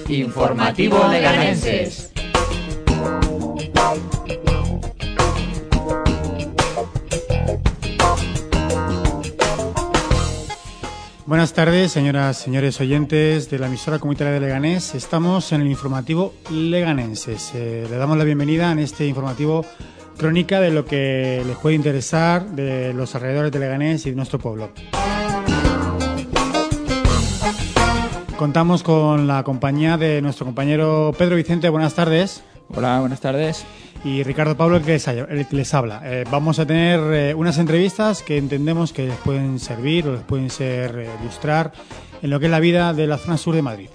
Informativo Leganenses. Buenas tardes, señoras, señores oyentes de la emisora comunitaria de Leganés. Estamos en el informativo Leganenses. Le damos la bienvenida en este informativo crónica de lo que les puede interesar de los alrededores de Leganés y de nuestro pueblo. Contamos con la compañía de nuestro compañero Pedro Vicente. Buenas tardes. Hola, buenas tardes. Y Ricardo Pablo, el que les habla. Vamos a tener unas entrevistas que entendemos que les pueden servir o les pueden ilustrar en lo que es la vida de la zona sur de Madrid.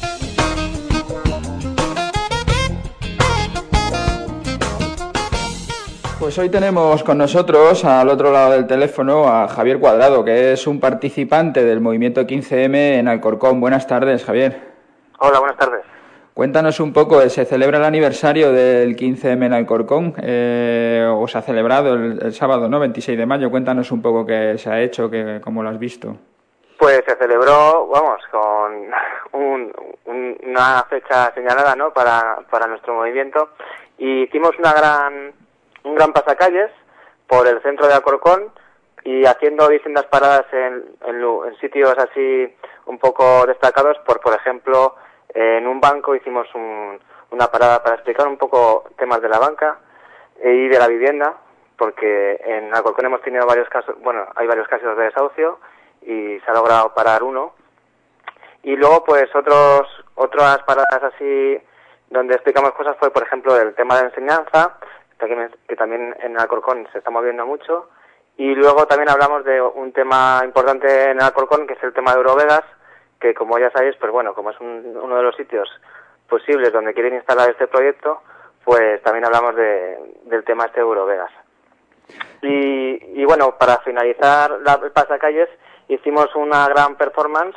Pues hoy tenemos con nosotros, al otro lado del teléfono, a Javier Cuadrado, que es un participante del movimiento 15M en Alcorcón. Buenas tardes, Javier. Hola, buenas tardes. Cuéntanos un poco, se celebra el aniversario del 15M en Alcorcón, o se ha celebrado el sábado, ¿no? 26 de mayo. Cuéntanos un poco qué se ha hecho, cómo lo has visto. Pues se celebró, con una fecha señalada, ¿no? para nuestro movimiento, y hicimos un gran pasacalles por el centro de Alcorcón y haciendo distintas paradas en sitios así un poco destacados. Por ejemplo, en un banco hicimos una parada para explicar un poco temas de la banca y de la vivienda, porque en Alcorcón hemos tenido varios casos, hay varios casos de desahucio y se ha logrado parar uno. Y luego, pues, otras paradas así donde explicamos cosas fue, por ejemplo, el tema de enseñanza, que también en Alcorcón se está moviendo mucho. Y luego también hablamos de un tema importante en Alcorcón, que es el tema de Eurovegas, que, como ya sabéis, pues como es uno de los sitios posibles donde quieren instalar este proyecto, pues también hablamos del tema de Eurovegas. Y para finalizar el pasacalles, hicimos una gran performance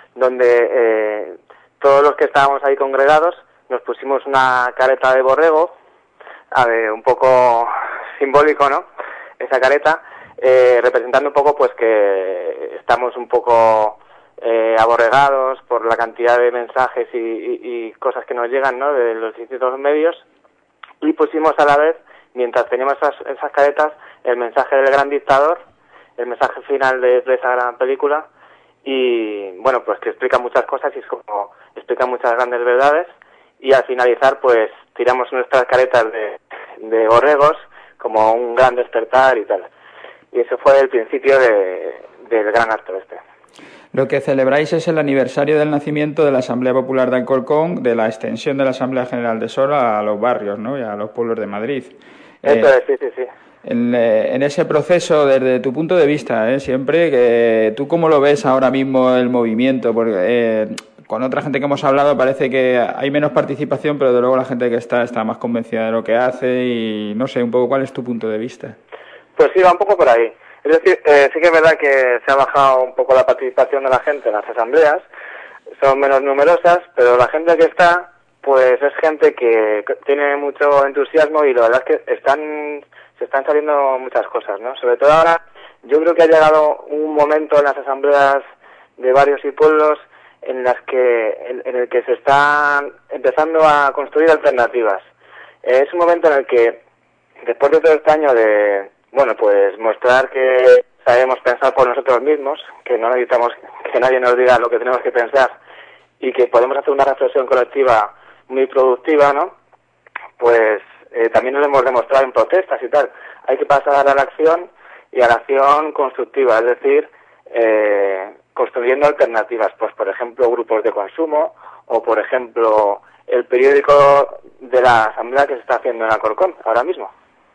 donde todos los que estábamos ahí congregados nos pusimos una careta de borrego, un poco simbólico, ¿no? Esa careta, representando un poco pues que estamos un poco aborregados por la cantidad de mensajes y cosas que nos llegan, ¿no? De los distintos medios, y pusimos a la vez, mientras teníamos esas caretas, el mensaje del gran dictador, el mensaje final de esa gran película, y pues que explica muchas cosas y explica muchas grandes verdades. Y al finalizar, pues tiramos nuestras caretas de borregos como un gran despertar y tal. Y ese fue el principio del gran acto este. Lo que celebráis es el aniversario del nacimiento de la Asamblea Popular de Alcorcón, de la extensión de la Asamblea General de Sor a los barrios, ¿no? Y a los pueblos de Madrid. Eso es, sí. En ese proceso, desde tu punto de vista, siempre, ¿tú cómo lo ves ahora mismo el movimiento? Porque con otra gente que hemos hablado parece que hay menos participación, pero de luego la gente que está más convencida de lo que hace y no sé, un poco cuál es tu punto de vista. Pues sí, va un poco por ahí. Es decir, sí que es verdad que se ha bajado un poco la participación de la gente en las asambleas, son menos numerosas, pero la gente que está, pues es gente que tiene mucho entusiasmo y la verdad es que se están saliendo muchas cosas, ¿no? Sobre todo ahora, yo creo que ha llegado un momento en las asambleas de barrios y pueblos en el que se están empezando a construir alternativas. Es un momento en el que, después de todo este año de pues mostrar que sabemos pensar por nosotros mismos, que no necesitamos que nadie nos diga lo que tenemos que pensar y que podemos hacer una reflexión colectiva muy productiva, ¿no? Pues también lo hemos demostrado en protestas y tal. Hay que pasar a la acción y a la acción constructiva, es decir, construyendo alternativas, pues por ejemplo grupos de consumo o por ejemplo el periódico de la asamblea que se está haciendo en Alcorcón ahora mismo.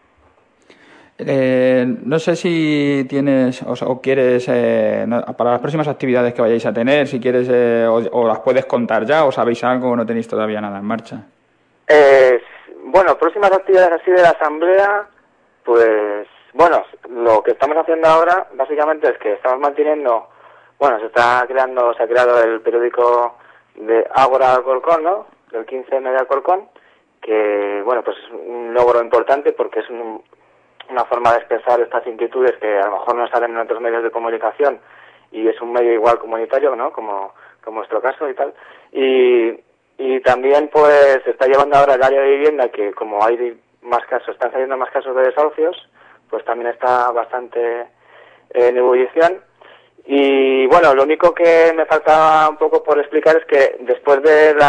No sé si tienes o quieres, para las próximas actividades que vayáis a tener, si quieres o las puedes contar ya, o sabéis algo o no tenéis todavía nada en marcha. Próximas actividades así de la asamblea, pues lo que estamos haciendo ahora básicamente es que estamos manteniendo, se ha creado el periódico de Ágora Alcorcón, ¿no? Del 15M de Alcorcón, que pues es un logro importante porque es una forma de expresar estas inquietudes que a lo mejor no salen en otros medios de comunicación y es un medio igual comunitario, ¿no? Como nuestro caso y tal. Y Y también pues se está llevando ahora el área de vivienda, que como hay más casos, están saliendo más casos de desahucios, pues también está bastante en ebullición. Y bueno, lo único que me faltaba un poco por explicar es que después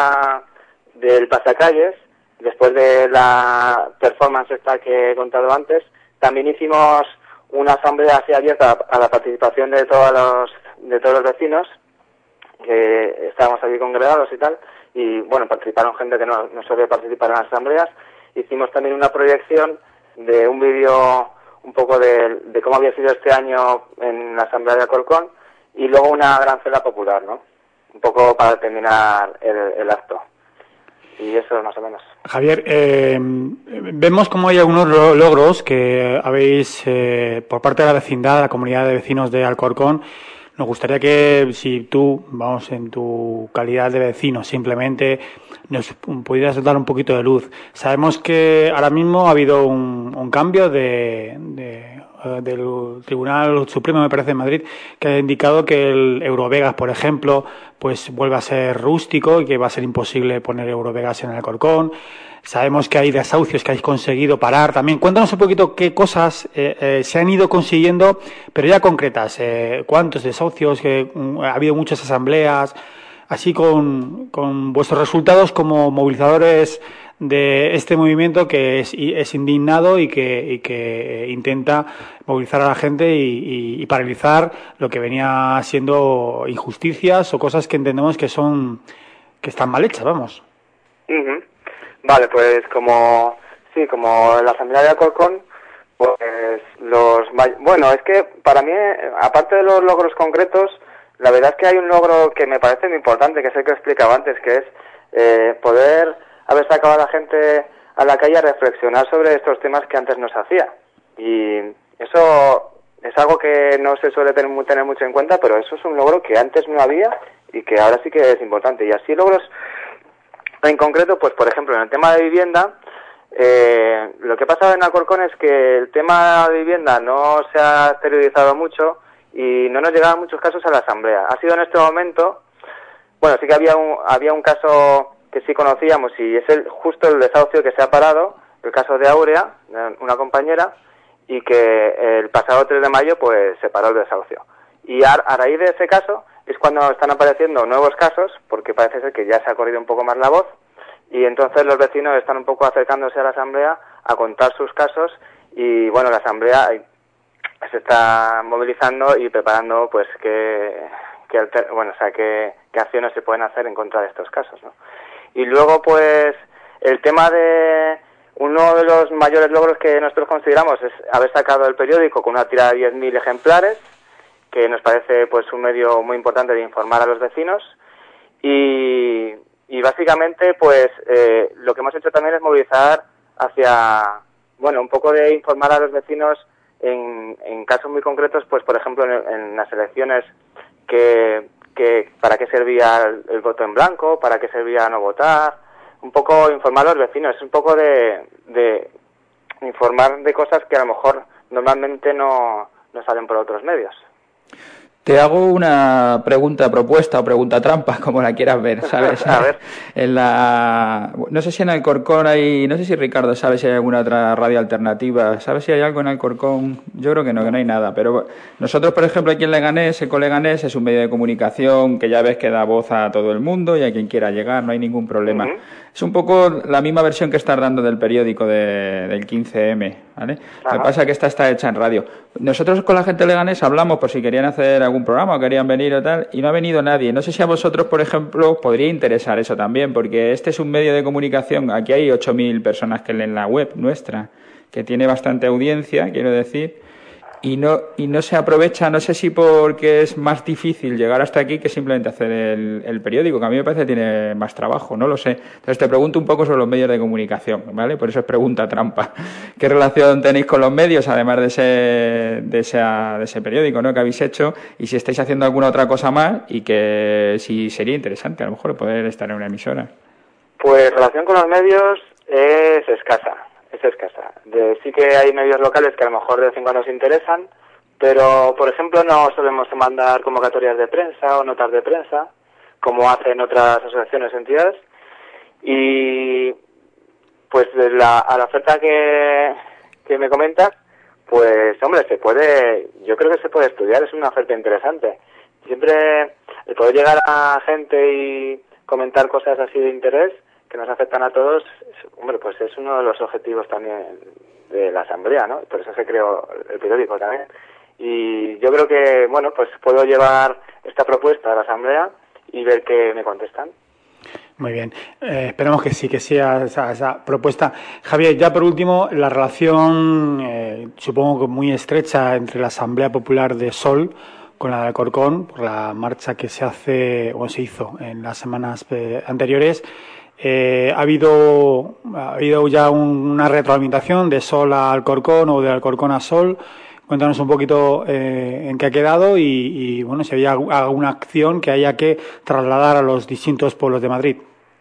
del pasacalles, después de la performance esta que he contado antes, también hicimos una asamblea así abierta a la participación de todos los vecinos, que estábamos allí congregados y tal, y bueno, participaron gente que no suele participar en las asambleas. Hicimos también una proyección de un vídeo un poco de cómo había sido este año en la asamblea de Alcorcón, y luego una gran cena popular, ¿no? Un poco para terminar el acto. Y eso más o menos. Javier, vemos como hay algunos logros que habéis, por parte de la vecindad, de la comunidad de vecinos de Alcorcón. Nos gustaría que, si tú, vamos, en tu calidad de vecino, simplemente nos pudieras dar un poquito de luz. Sabemos que ahora mismo ha habido un cambio del Tribunal Supremo, me parece, en Madrid, que ha indicado que el Eurovegas, por ejemplo, pues vuelve a ser rústico y que va a ser imposible poner Eurovegas en el Alcorcón. Sabemos que hay desahucios que habéis conseguido parar también. Cuéntanos un poquito qué cosas se han ido consiguiendo, pero ya concretas. ¿Cuántos desahucios? Ha habido muchas asambleas, así con vuestros resultados como movilizadores de este movimiento que es indignado y que intenta movilizar a la gente y paralizar lo que venía siendo injusticias o cosas que entendemos que están mal hechas, vamos. Uh-huh. Vale, pues como la asamblea de Alcorcón, pues bueno, es que para mí, aparte de los logros concretos, la verdad es que hay un logro que me parece muy importante, que es el que explicaba antes, que es poder haber sacado a la gente a la calle a reflexionar sobre estos temas que antes no se hacía. Y eso es algo que no se suele tener mucho en cuenta, pero eso es un logro que antes no había y que ahora sí que es importante. Y así logros en concreto, pues por ejemplo, en el tema de vivienda, lo que ha pasado en Alcorcón es que el tema de vivienda no se ha exteriorizado mucho y no nos llegaban muchos casos a la asamblea. Ha sido en este momento, bueno, sí que había un caso que sí conocíamos y es justo el desahucio que se ha parado, el caso de Áurea, una compañera, y que el pasado 3 de mayo pues se paró el desahucio. Y a raíz de ese caso es cuando están apareciendo nuevos casos, porque parece ser que ya se ha corrido un poco más la voz, y entonces los vecinos están un poco acercándose a la asamblea a contar sus casos, y bueno, la asamblea se está movilizando y preparando pues qué acciones se pueden hacer en contra de estos casos, ¿no? Y luego pues el tema de uno de los mayores logros que nosotros consideramos es haber sacado el periódico con una tirada de 10.000 ejemplares, que nos parece pues un medio muy importante de informar a los vecinos, y básicamente pues lo que hemos hecho también es movilizar hacia, bueno, un poco de informar a los vecinos en casos muy concretos, pues por ejemplo en las elecciones que para qué servía el voto en blanco, para qué servía no votar, un poco informar a los vecinos, es un poco de informar de cosas que a lo mejor normalmente no salen por otros medios. Te hago una propuesta o pregunta trampa, como la quieras ver, ¿sabes? A ver. No sé si en Alcorcón no sé si Ricardo sabe si hay alguna otra radio alternativa, ¿sabes si hay algo en Alcorcón? Yo creo que no hay nada, pero nosotros, por ejemplo, aquí en Leganés, Ecoleganés es un medio de comunicación que ya ves que da voz a todo el mundo y a quien quiera llegar, no hay ningún problema. Uh-huh. Es un poco la misma versión que estás dando del periódico del 15M, ¿vale? Ajá. Lo que pasa es que esta está hecha en radio. Nosotros con la gente de Leganés hablamos por si querían hacer algún programa o querían venir o tal, y no ha venido nadie. No sé si a vosotros, por ejemplo, podría interesar eso también, porque este es un medio de comunicación. Aquí hay 8.000 personas que leen la web nuestra, que tiene bastante audiencia, quiero decir, y no se aprovecha, no sé si porque es más difícil llegar hasta aquí que simplemente hacer el periódico, que a mí me parece que tiene más trabajo, no lo sé. Entonces te pregunto un poco sobre los medios de comunicación, ¿vale? Por eso es pregunta trampa. ¿Qué relación tenéis con los medios, además de ese periódico, ¿no?, que habéis hecho? Y si estáis haciendo alguna otra cosa más, y que si sería interesante a lo mejor poder estar en una emisora. Pues relación con los medios es escasa. Sí que hay medios locales que a lo mejor de vez en cuando nos interesan, pero por ejemplo no solemos mandar convocatorias de prensa o notas de prensa, como hacen otras asociaciones o entidades, Y pues a la oferta que me comentas, pues hombre, yo creo que se puede estudiar, es una oferta interesante. Siempre el poder llegar a gente y comentar cosas así de interés que nos afectan a todos, hombre, pues es uno de los objetivos también de la asamblea, ¿no? Por eso se creó el periódico también. Y yo creo que, bueno, pues puedo llevar esta propuesta a la asamblea y ver qué me contestan. Muy bien, esperemos que sí, que sea esa propuesta. Javier, ya por último, la relación, supongo que muy estrecha entre la Asamblea Popular de Sol con la de Alcorcón, por la marcha que se hizo en las semanas anteriores. ¿Ha habido ya una retroalimentación de Sol a Alcorcón o de Alcorcón a Sol? Cuéntanos un poquito en qué ha quedado y bueno, si había alguna acción que haya que trasladar a los distintos pueblos de Madrid.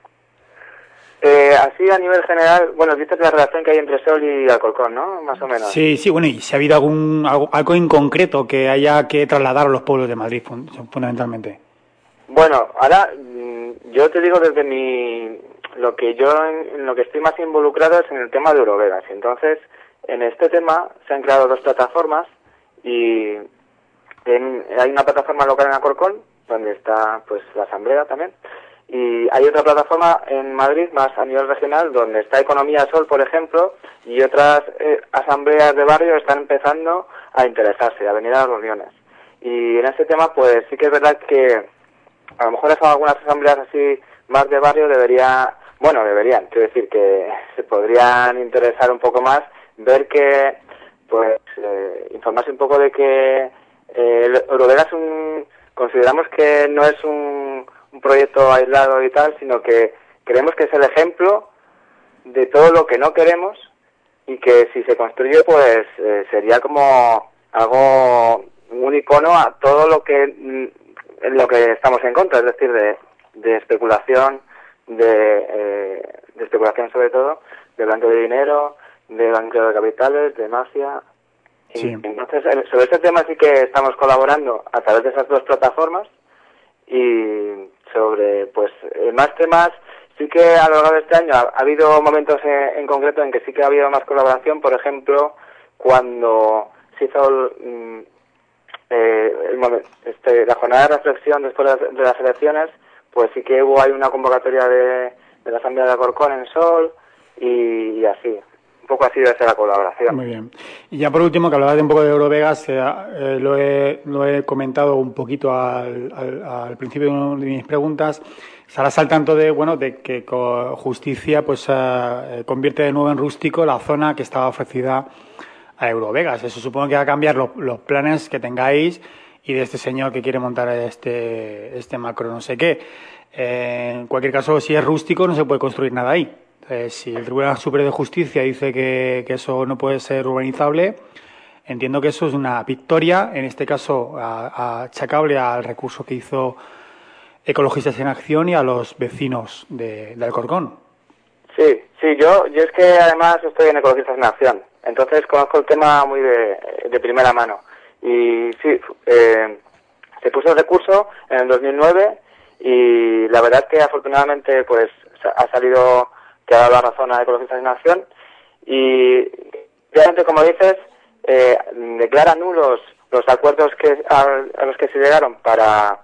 Así a nivel general, bueno, viste la relación que hay entre Sol y Alcorcón, ¿no? Más o menos. Sí, bueno, y si ha habido algo en concreto que haya que trasladar a los pueblos de Madrid, fundamentalmente. Bueno, ahora yo te digo desde en lo que estoy más involucrado es en el tema de Eurovegas. Entonces, en este tema se han creado 2 plataformas y hay una plataforma local en Alcorcón, donde está pues la asamblea también, y hay otra plataforma en Madrid, más a nivel regional, donde está Economía Sol, por ejemplo, y otras asambleas de barrio están empezando a interesarse, a venir a las reuniones. Y en este tema, pues sí que es verdad que a lo mejor algunas asambleas así más de barrio deberían, quiero decir que se podrían interesar un poco más, ver que, pues, informarse un poco de que Eurovegas consideramos que no es un proyecto aislado y tal, sino que creemos que es el ejemplo de todo lo que no queremos y que si se construye, pues sería como un icono a todo lo que estamos en contra, es decir, de especulación, de especulación sobre todo, de blanqueo de dinero, de blanqueo de capitales, de mafia. Sí. Entonces, sobre este tema sí que estamos colaborando a través de esas 2 plataformas y sobre pues más temas. Sí que a lo largo de este año ha habido momentos en concreto en que sí que ha habido más colaboración, por ejemplo, cuando se hizo la jornada de reflexión después de las elecciones, pues sí que hay una convocatoria de la Asamblea de Alcorcón en Sol y así. Un poco así debe ser la colaboración. Muy bien. Y ya por último, que hablabas de un poco de Eurovegas, lo he comentado un poquito al principio de mis preguntas. Estarás al tanto de que Justicia pues convierte de nuevo en rústico la zona que estaba ofrecida a Eurovegas. Eso supongo que va a cambiar los planes que tengáis y de este señor que quiere montar este macro no sé qué. En cualquier caso, si es rústico, no se puede construir nada ahí. Si el Tribunal Superior de Justicia dice que eso no puede ser urbanizable, entiendo que eso es una victoria, en este caso achacable al recurso que hizo Ecologistas en Acción y a los vecinos de Alcorcón. Sí, yo es que además estoy en Ecologistas en Acción, entonces conozco el tema muy de primera mano. Y sí, se puso el recurso en el 2009 y la verdad es que afortunadamente pues ha salido que ha dado la razón a Ecologistas en Acción y realmente, como dices, declara nulos los acuerdos a los que se llegaron para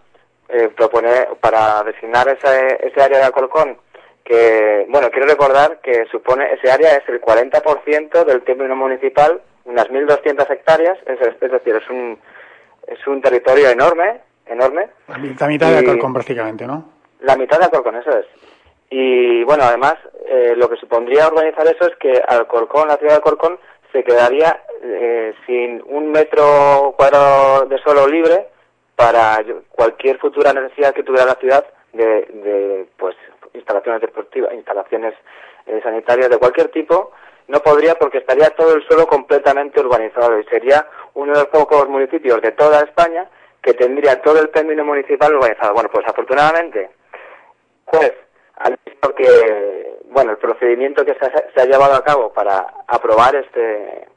para designar ese área de Alcorcón, que, bueno, quiero recordar que ese área es el 40% del término municipal, unas 1.200 hectáreas, es decir, es un territorio enorme. La mitad de Alcorcón prácticamente, ¿no? La mitad de Alcorcón, eso es. Y bueno, además, lo que supondría urbanizar eso es que Alcorcón, la ciudad de Alcorcón, se quedaría sin 1 metro cuadrado de suelo libre para cualquier futura necesidad que tuviera la ciudad de pues instalaciones deportivas, instalaciones sanitarias de cualquier tipo. No podría, porque estaría todo el suelo completamente urbanizado y sería uno de los pocos municipios de toda España que tendría todo el término municipal urbanizado. Bueno, pues afortunadamente, pues han visto que, bueno, el procedimiento que se ha llevado a cabo para aprobar este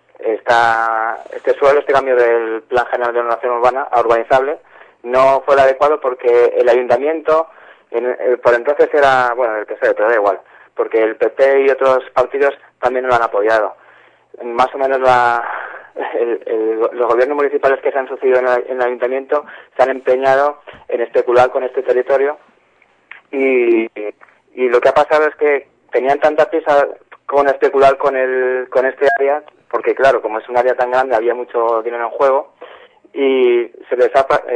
suelo, este cambio del Plan General de Ordenación Urbana a urbanizable, no fue el adecuado porque el ayuntamiento Por entonces era, bueno, el PSOE, pero da igual, porque el PP y otros partidos también lo han apoyado. Más o menos los gobiernos municipales que se han sucedido en el ayuntamiento se han empeñado en especular con este territorio y lo que ha pasado es que tenían tanta prisa con especular con este área, porque claro, como es un área tan grande había mucho dinero en juego y se les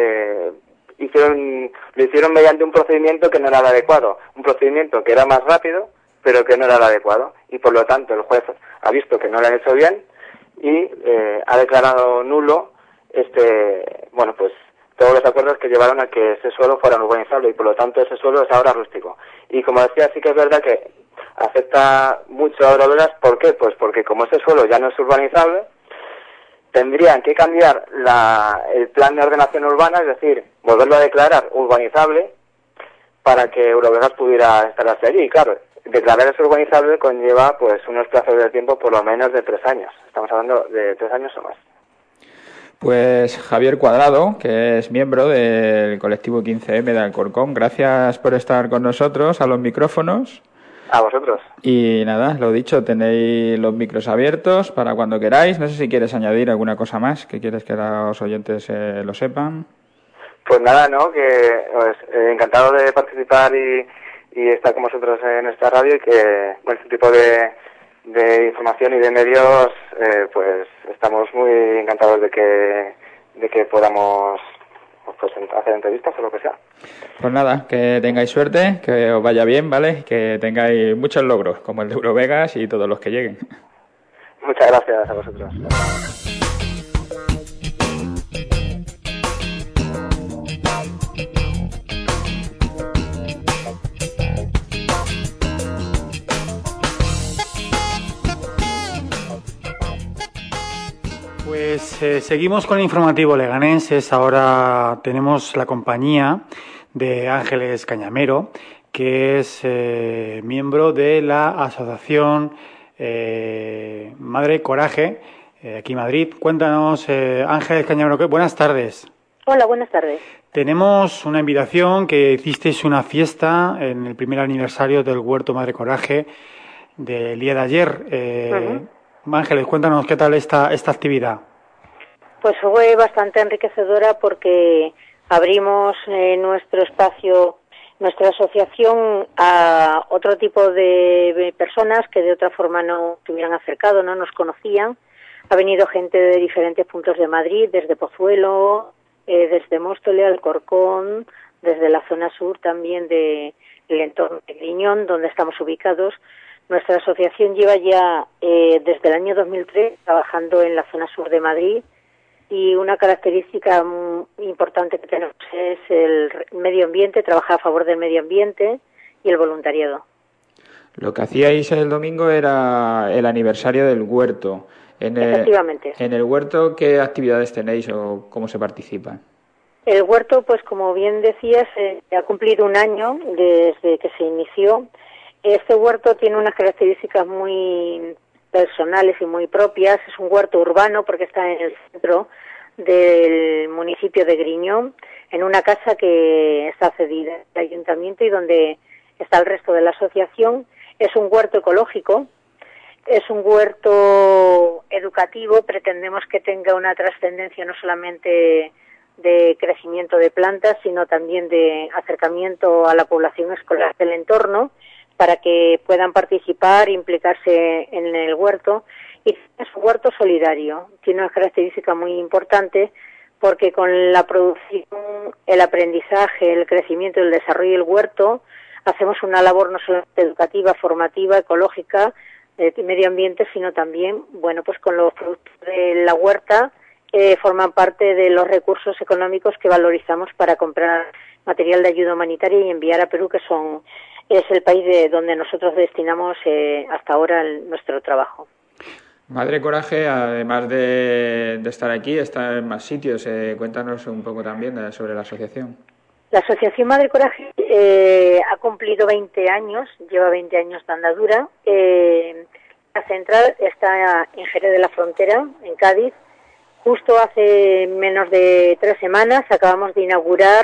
lo hicieron mediante un procedimiento que no era el adecuado, un procedimiento que era más rápido pero que no era el adecuado, y por lo tanto el juez ha visto que no lo han hecho bien y ha declarado nulo todos los acuerdos que llevaron a que ese suelo fuera urbanizable, y por lo tanto ese suelo es ahora rústico. Y como decía, sí que es verdad que afecta mucho a Eurovegas. ¿Por qué? Pues porque como ese suelo ya no es urbanizable, tendrían que cambiar el plan de ordenación urbana, es decir, volverlo a declarar urbanizable para que Eurovegas pudiera instalarse allí. Y claro, declarar eso urbanizable conlleva pues unos plazos de tiempo por lo menos de 3 años. Estamos hablando de 3 años o más. Pues Javier Cuadrado, que es miembro del colectivo 15M de Alcorcón, gracias por estar con nosotros a los micrófonos. A vosotros. Y nada, lo dicho, tenéis los micros abiertos para cuando queráis. No sé si quieres añadir alguna cosa más que quieres que los oyentes lo sepan. Pues nada, ¿no? Que encantado de participar y estar con vosotros en esta radio, y que con este tipo de información y de medios pues estamos muy encantados de que podamos pues hacer entrevistas o lo que sea. Pues nada, que tengáis suerte, que os vaya bien, ¿vale? Que tengáis muchos logros, como el de Eurovegas y todos los que lleguen. Muchas gracias a vosotros. Pues seguimos con el informativo leganenses. Ahora tenemos la compañía de Ángeles Cañamero, que es miembro de la asociación Madre Coraje, aquí en Madrid. Cuéntanos, Ángeles Cañamero, buenas tardes. Hola, buenas tardes. Tenemos una invitación, que hicisteis una fiesta en el primer aniversario del Huerto Madre Coraje del día de ayer. Ángeles, cuéntanos qué tal esta actividad. Pues fue bastante enriquecedora porque abrimos nuestro espacio, nuestra asociación, a otro tipo de personas que de otra forma no se hubieran acercado, no nos conocían. Ha venido gente de diferentes puntos de Madrid, desde Pozuelo, desde Móstoles, Alcorcón, desde la zona sur también del entorno de Griñón, donde estamos ubicados. Nuestra asociación lleva ya desde el año 2003 trabajando en la zona sur de Madrid, y una característica muy importante que tenemos es el medio ambiente, trabajar a favor del medio ambiente y el voluntariado. Lo que hacíais el domingo era el aniversario del huerto. Efectivamente. ¿En el huerto qué actividades tenéis o cómo se participa? El huerto, pues como bien decías, ha cumplido 1 año desde que se inició. Este huerto tiene unas características muy personales y muy propias. Es un huerto urbano porque está en el centro del municipio de Griñón, en una casa que está cedida al ayuntamiento y donde está el resto de la asociación. Es un huerto ecológico, es un huerto educativo. Pretendemos que tenga una trascendencia no solamente de crecimiento de plantas, sino también de acercamiento a la población escolar del entorno, para que puedan participar e implicarse en el huerto. Y es un huerto solidario. Tiene una característica muy importante porque con la producción, el aprendizaje, el crecimiento y el desarrollo del huerto hacemos una labor no solo educativa, formativa, ecológica, de medio ambiente, sino también, bueno, pues con los productos de la huerta forman parte de los recursos económicos que valorizamos para comprar material de ayuda humanitaria y enviar a Perú, que es el país de donde nosotros destinamos hasta ahora nuestro trabajo. Madre Coraje, además de estar aquí, está en más sitios. Cuéntanos un poco también sobre la asociación. La asociación Madre Coraje ha cumplido 20 años, lleva 20 años de andadura. La central está en Jerez de la Frontera, en Cádiz. Justo hace menos de 3 semanas acabamos de inaugurar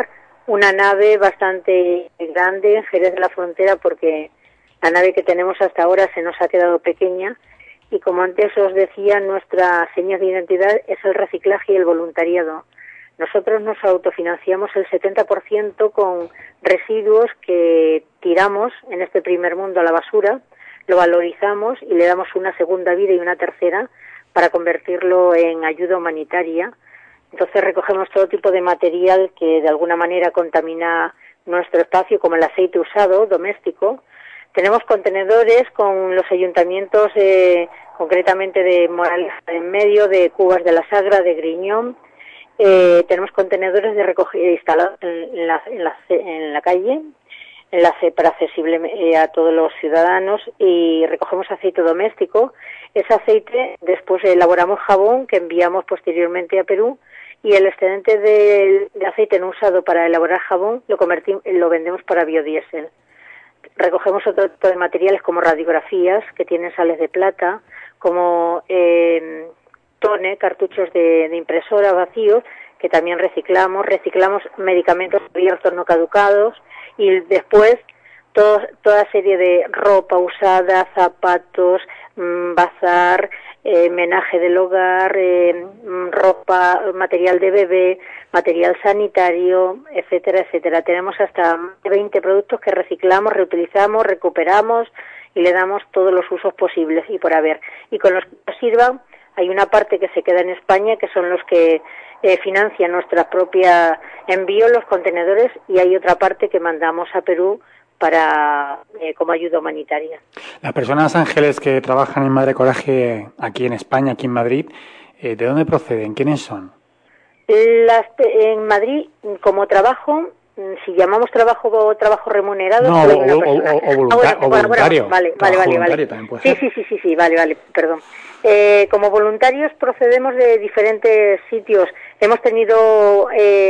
una nave bastante grande en Jerez de la Frontera, porque la nave que tenemos hasta ahora se nos ha quedado pequeña, y como antes os decía, nuestra seña de identidad es el reciclaje y el voluntariado. Nosotros nos autofinanciamos el 70% con residuos que tiramos en este primer mundo a la basura, lo valorizamos y le damos una segunda vida y una tercera para convertirlo en ayuda humanitaria. Entonces recogemos todo tipo de material que de alguna manera contamina nuestro espacio, como el aceite usado doméstico. Tenemos contenedores con los ayuntamientos, concretamente de Moraleja en Medio, de Cubas de la Sagra, de Griñón. Tenemos contenedores de recogida instalados en la calle, para accesible a todos los ciudadanos, y recogemos aceite doméstico. Ese aceite después elaboramos jabón que enviamos posteriormente a Perú, y el excedente de aceite no usado para elaborar jabón lo vendemos para biodiesel. Recogemos otro tipo de materiales como radiografías que tienen sales de plata, como cartuchos de impresora vacíos que también reciclamos medicamentos abiertos no caducados, y después toda serie de ropa usada, zapatos, bazar, menaje del hogar, ropa, material de bebé, material sanitario, etcétera, etcétera. Tenemos hasta 20 productos que reciclamos, reutilizamos, recuperamos y le damos todos los usos posibles y por haber. Y con los que nos sirvan, hay una parte que se queda en España, que son los que financian nuestra propia envío, los contenedores, y hay otra parte que mandamos a Perú para como ayuda humanitaria. Las personas ángeles que trabajan en Madre Coraje aquí en España, aquí en Madrid, ¿de dónde proceden? ¿Quiénes son? En Madrid, como trabajo, si llamamos trabajo remunerado, no, o voluntario. Vale. También puede ser. Sí, vale, perdón. Como voluntarios procedemos de diferentes sitios. Hemos tenido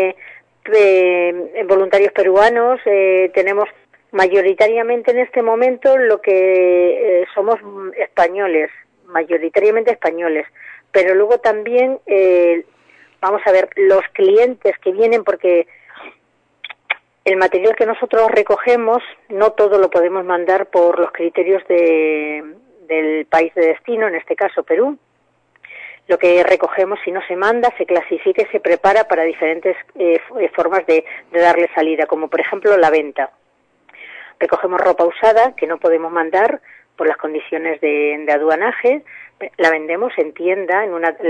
voluntarios peruanos, tenemos mayoritariamente en este momento lo que somos españoles, mayoritariamente españoles, pero luego también, vamos a ver, los clientes que vienen, porque el material que nosotros recogemos no todo lo podemos mandar por los criterios del país de destino, en este caso Perú. Lo que recogemos, si no se manda, se clasifica y se prepara para diferentes formas de darle salida, como por ejemplo la venta. Recogemos ropa usada que no podemos mandar por las condiciones de aduanaje, la vendemos en tienda,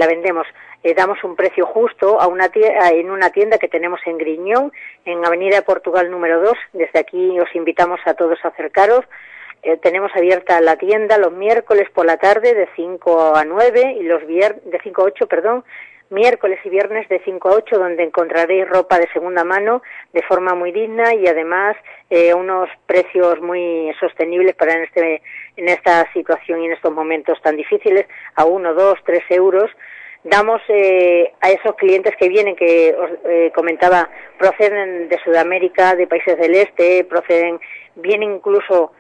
damos un precio justo en una tienda que tenemos en Griñón, en Avenida de Portugal número 2. Desde aquí os invitamos a todos a acercaros. Tenemos abierta la tienda los miércoles por la tarde de 5 a 9 y de 5 a 8, miércoles y viernes de 5 a 8, donde encontraréis ropa de segunda mano de forma muy digna y además unos precios muy sostenibles para en esta situación y en estos momentos tan difíciles, a 1, 2, 3 euros. Damos a esos clientes que vienen, que os comentaba, proceden de Sudamérica, de países del este, vienen incluso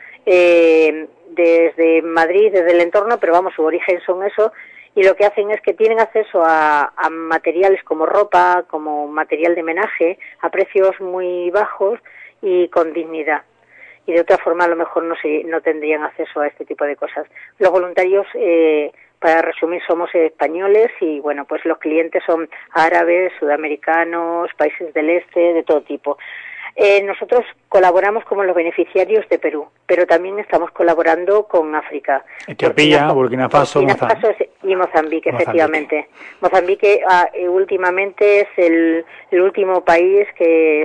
desde Madrid, desde el entorno, pero vamos, su origen son esos, y lo que hacen es que tienen acceso a materiales como ropa, como material de menaje, a precios muy bajos y con dignidad. Y de otra forma a lo mejor no tendrían acceso a este tipo de cosas. Los voluntarios, para resumir, somos españoles y bueno, pues los clientes son árabes, sudamericanos, países del este, de todo tipo. Nosotros colaboramos como los beneficiarios de Perú, pero también estamos colaborando con África. Etiopía, Burkina Faso y Mozambique, efectivamente. Mozambique últimamente es el último país que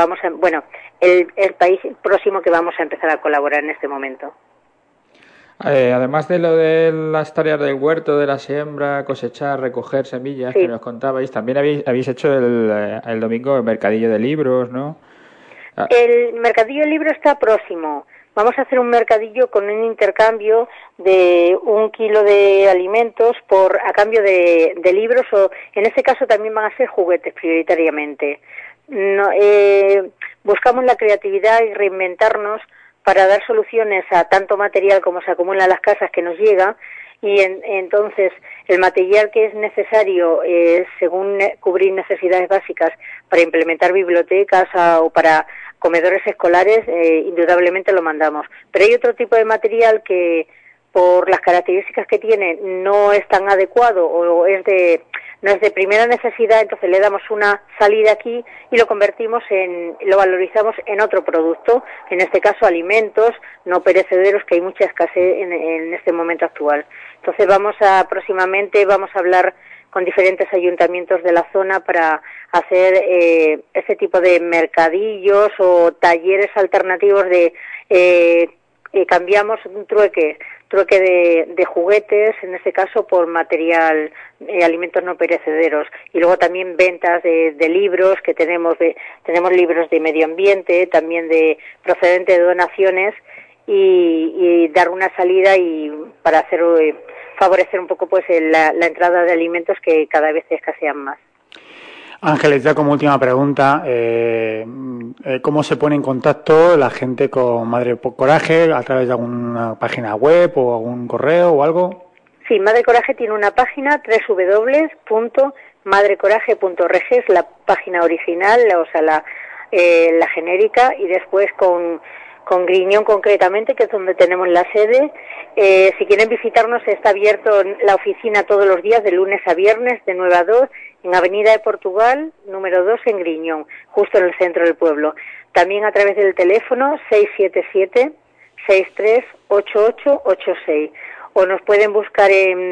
el país próximo que vamos a empezar a colaborar en este momento. Además de lo de las tareas del huerto, de la siembra, cosechar, recoger semillas, que nos contabais, también habéis hecho el domingo el mercadillo de libros, ¿no? El mercadillo de libros está próximo. Vamos a hacer un mercadillo con un intercambio de 1 kilo de alimentos a cambio de libros, o en este caso también van a ser juguetes prioritariamente. Buscamos la creatividad y reinventarnos para dar soluciones a tanto material como se acumula en las casas que nos llega, y entonces el material que es necesario según cubrir necesidades básicas para implementar bibliotecas o para comedores escolares, indudablemente lo mandamos. Pero hay otro tipo de material que por las características que tiene no es tan adecuado o no es de primera necesidad, entonces le damos una salida aquí y lo valorizamos en otro producto, en este caso alimentos no perecederos, que hay mucha escasez en este momento actual. Entonces próximamente vamos a hablar con diferentes ayuntamientos de la zona para hacer este tipo de mercadillos o talleres alternativos de cambiamos un trueque de juguetes, en este caso por material, alimentos no perecederos, y luego también ventas de libros, que tenemos libros de medio ambiente, también procedente de donaciones, y dar una salida y para favorecer un poco pues la entrada de alimentos que cada vez escasean más. Ángeles, ya como última pregunta, ¿cómo se pone en contacto la gente con Madre Coraje? ¿A través de alguna página web o algún correo o algo? Sí, Madre Coraje tiene una página, www.madrecoraje.org, es la página original, o sea, la genérica, y después con Griñón concretamente, que es donde tenemos la sede. Si quieren visitarnos, está abierto la oficina todos los días, de lunes a viernes, de 9 a 2, en Avenida de Portugal, número 2, en Griñón, justo en el centro del pueblo. También a través del teléfono 677-638886. O nos pueden buscar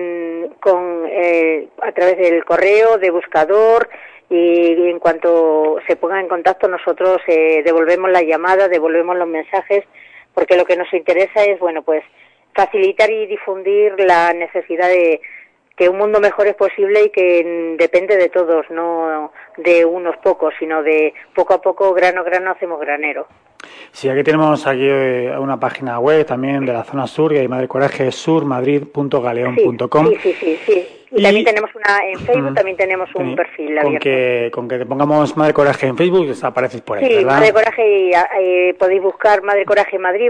a través del correo, de buscador, y en cuanto se pongan en contacto nosotros devolvemos la llamada, devolvemos los mensajes, porque lo que nos interesa es, bueno, pues facilitar y difundir la necesidad de que un mundo mejor es posible y que depende de todos, no de unos pocos, sino de poco a poco, grano a grano, hacemos granero. Sí, aquí tenemos una página web también de la zona sur, y hay Madre Coraje surmadrid.galeon.com. Sí. Y también tenemos en Facebook, también tenemos un perfil abierto. Con que te pongamos Madre Coraje en Facebook, apareces por ahí, sí, ¿verdad? Madre Coraje, y podéis buscar Madre Coraje Madrid,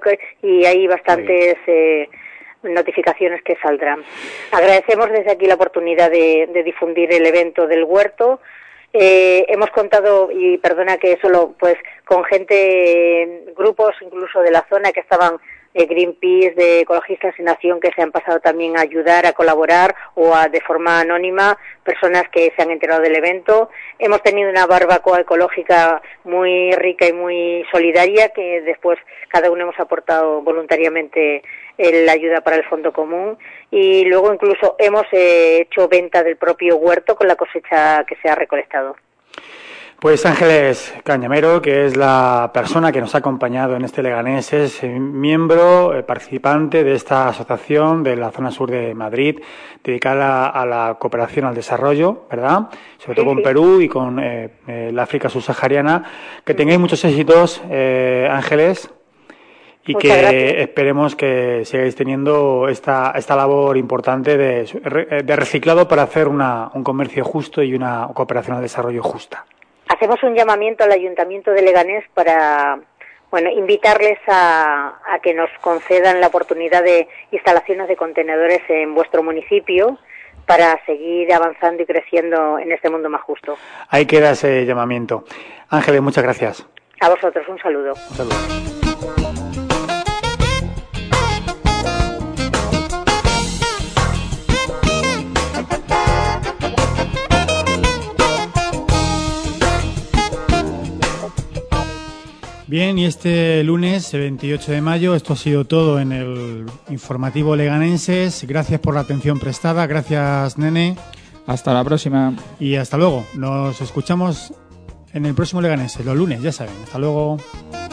y hay bastantes notificaciones que saldrán. Agradecemos desde aquí la oportunidad de difundir el evento del huerto. Hemos contado, y perdona que solo, pues con grupos incluso de la zona que estaban, Greenpeace, de Ecologistas en Acción, que se han pasado también a ayudar, a colaborar de forma anónima, personas que se han enterado del evento. Hemos tenido una barbacoa ecológica muy rica y muy solidaria, que después cada uno hemos aportado voluntariamente la ayuda para el fondo común, y luego incluso hemos hecho venta del propio huerto con la cosecha que se ha recolectado. Pues Ángeles Cañamero, que es la persona que nos ha acompañado en este Leganés, es miembro, participante de esta asociación de la zona sur de Madrid, dedicada a la cooperación al desarrollo, ¿verdad? Sobre todo con Perú y con la África subsahariana. Que tengáis muchos éxitos, Ángeles, y muchas gracias. Esperemos que sigáis teniendo esta labor importante de reciclado para hacer un comercio justo y una cooperación al desarrollo justa. Hacemos un llamamiento al Ayuntamiento de Leganés para, invitarles a que nos concedan la oportunidad de instalaciones de contenedores en vuestro municipio para seguir avanzando y creciendo en este mundo más justo. Ahí queda ese llamamiento. Ángeles, muchas gracias. A vosotros, un saludo. Un saludo. Bien, y este lunes, 28 de mayo, esto ha sido todo en el informativo Leganenses. Gracias por la atención prestada. Gracias, Nene. Hasta la próxima. Y hasta luego. Nos escuchamos en el próximo Leganenses, los lunes, ya saben. Hasta luego.